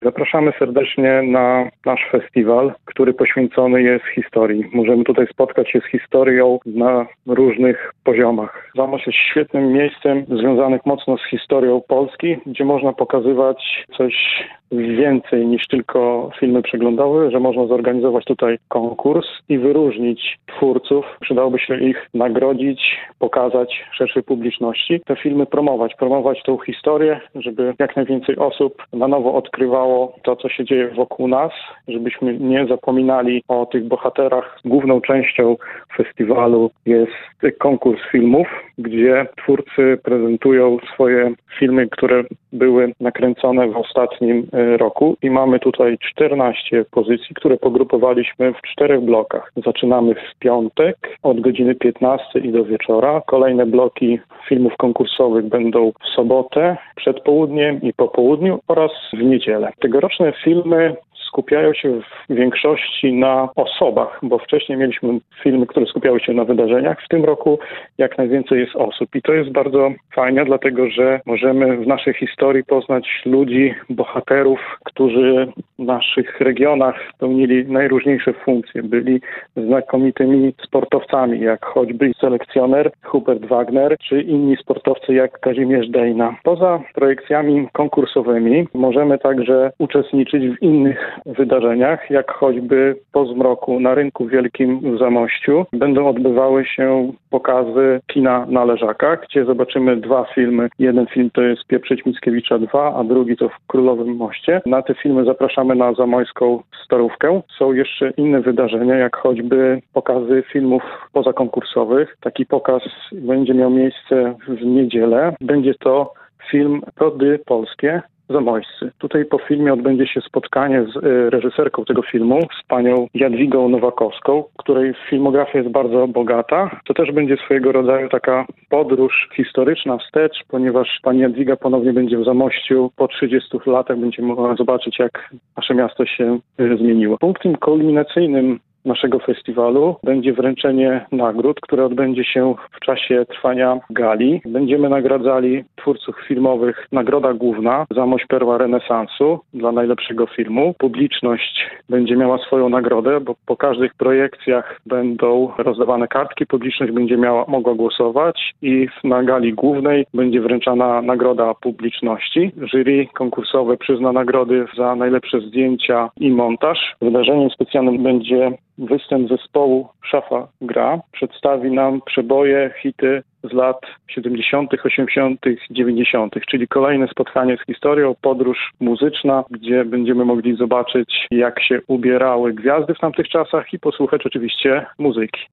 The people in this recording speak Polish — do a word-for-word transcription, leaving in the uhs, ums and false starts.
Zapraszamy serdecznie na nasz festiwal, który poświęcony jest historii. Możemy tutaj spotkać się z historią na różnych poziomach. Zamość jest świetnym miejscem związanym mocno z historią Polski, gdzie można pokazywać coś więcej niż tylko filmy przeglądowe, że można zorganizować tutaj konkurs i wyróżnić twórców. Przydałoby się ich nagrodzić, pokazać szerszej publiczności, te filmy promować, promować tą historię, żeby jak najwięcej osób na nowo odkrywało to, co się dzieje wokół nas, żebyśmy nie zapominali o tych bohaterach. Główną częścią festiwalu jest konkurs filmów, gdzie twórcy prezentują swoje filmy, które były nakręcone w ostatnim roku i mamy tutaj czternaście pozycji, które pogrupowaliśmy w czterech blokach. Zaczynamy w piątek od godziny piętnastej i do wieczora. Kolejne bloki filmów konkursowych będą w sobotę, przed południem i po południu oraz w niedzielę. Tegoroczne filmy skupiają się w większości na osobach, bo wcześniej mieliśmy filmy, które skupiały się na wydarzeniach. W tym roku jak najwięcej jest osób i to jest bardzo fajne, dlatego że możemy w naszej historii poznać ludzi, bohaterów, którzy w naszych regionach pełnili najróżniejsze funkcje. Byli znakomitymi sportowcami, jak choćby selekcjoner Hubert Wagner, czy inni sportowcy jak Kazimierz Dejna. Poza projekcjami konkursowymi możemy także uczestniczyć w innych wydarzeniach, jak choćby po zmroku na Rynku Wielkim w Zamościu będą odbywały się pokazy kina na Leżakach, gdzie zobaczymy dwa filmy. Jeden film to jest Pieprzyć Mickiewicza dwa, a drugi to w Królowym Moście. Na te filmy zapraszamy na zamojską Starówkę. Są jeszcze inne wydarzenia, jak choćby pokazy filmów pozakonkursowych. Taki pokaz będzie miał miejsce w niedzielę. Będzie to film Rody Polskie Zamojscy. Tutaj po filmie odbędzie się spotkanie z y, reżyserką tego filmu, z panią Jadwigą Nowakowską, której filmografia jest bardzo bogata. To też będzie swojego rodzaju taka podróż historyczna wstecz, ponieważ pani Jadwiga ponownie będzie w Zamościu po trzydziestu latach. Będzie mogła zobaczyć, jak nasze miasto się y, zmieniło. Punktem kulminacyjnym naszego festiwalu będzie wręczenie nagród, które odbędzie się w czasie trwania gali. Będziemy nagradzali twórców filmowych. Nagroda główna Zamość Perła Renesansu dla najlepszego filmu. Publiczność będzie miała swoją nagrodę, bo po każdych projekcjach będą rozdawane kartki. Publiczność będzie miała, mogła głosować i na gali głównej będzie wręczana nagroda publiczności. Jury konkursowe przyzna nagrody za najlepsze zdjęcia i montaż. Wydarzeniem specjalnym będzie występ zespołu Szafa Gra. Przedstawi nam przeboje, hity z lat siedemdziesiątych, osiemdziesiątych, dziewięćdziesiątych, czyli kolejne spotkanie z historią, podróż muzyczna, gdzie będziemy mogli zobaczyć, jak się ubierały gwiazdy w tamtych czasach i posłuchać oczywiście muzyki.